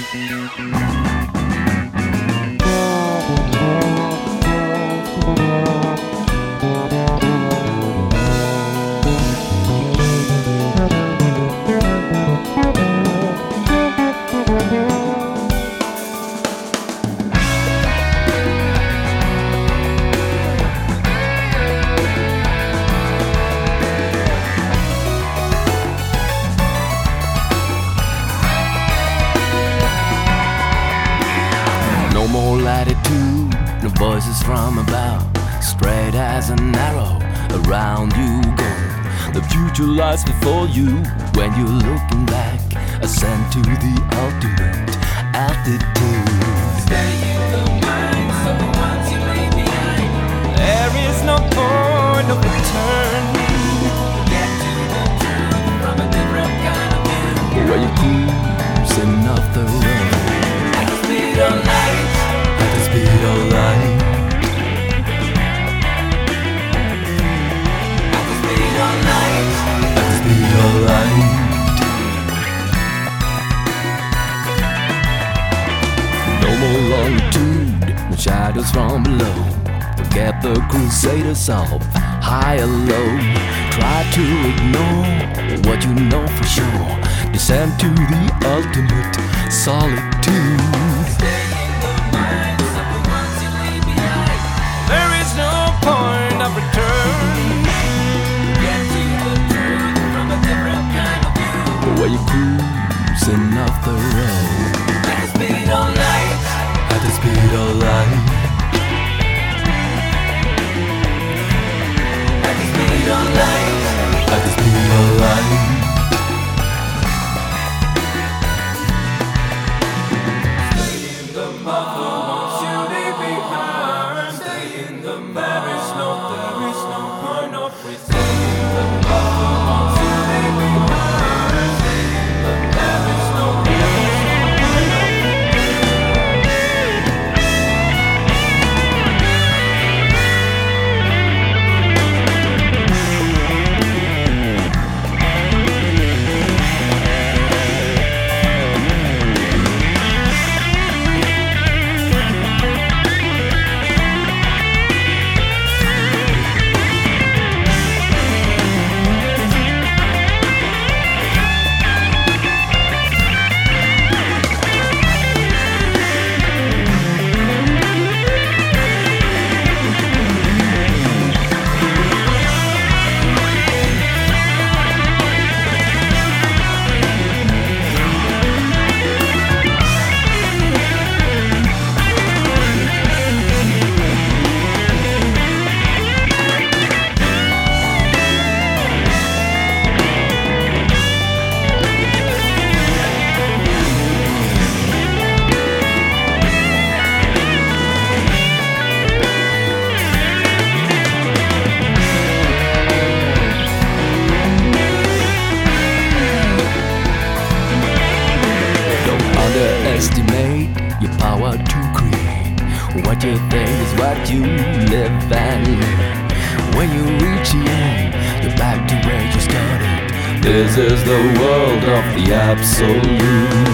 No more latitude, no voices from above. Straight as an arrow, around you go. The future lies before you when you're looking back. Ascend to the ultimate altitude. Stay in the minds of the ones you leave behind. There is no point of return. Get to the truth from a different kind of view. Where you cruising off the road At the speed of light. at the speed of light. At the speed of light. At the speed of light. No more longitude, no shadows from below. Forget the crusaders of high or low. Try to ignore what you know for sure. Descend to the ultimate solitude. Stay in the minds of the ones you leave behind. There is no point of return. Get to the truth from a different kind of view. Where you cruising off the road At the speed of light. at the speed of light. At the speed of light. At the speed of light. Stay in the there is no point of return. Underestimate your power to create. What you think is what you live and learn. When you reach the end, you're back to where you started. This is the world of the absolute.